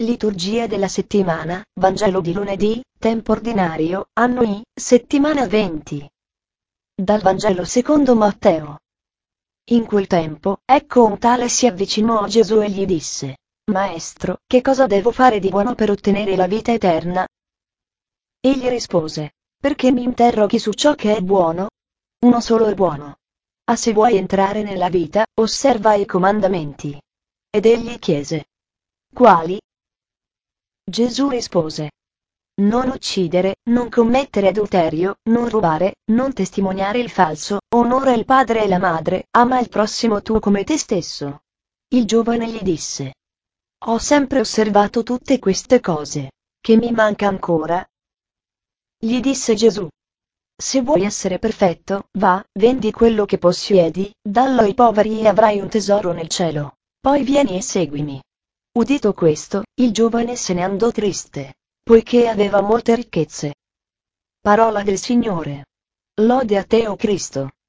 Liturgia della settimana, Vangelo di lunedì, tempo ordinario, anno I, settimana 20. Dal Vangelo secondo Matteo. In quel tempo, ecco un tale si avvicinò a Gesù e gli disse: Maestro, che cosa devo fare di buono per ottenere la vita eterna? Egli rispose: Perché mi interroghi su ciò che è buono? Uno solo è buono. Ah, se vuoi entrare nella vita, osserva i comandamenti. Ed egli chiese: Quali? Gesù rispose: Non uccidere, non commettere adulterio, non rubare, non testimoniare il falso, onora il padre e la madre, ama il prossimo tuo come te stesso. Il giovane gli disse: Ho sempre osservato tutte queste cose. Che mi manca ancora? Gli disse Gesù: Se vuoi essere perfetto, va, vendi quello che possiedi, dallo ai poveri e avrai un tesoro nel cielo. Poi vieni e seguimi. Udito questo, il giovane se ne andò triste, poiché aveva molte ricchezze. Parola del Signore. Lode a te, o Cristo.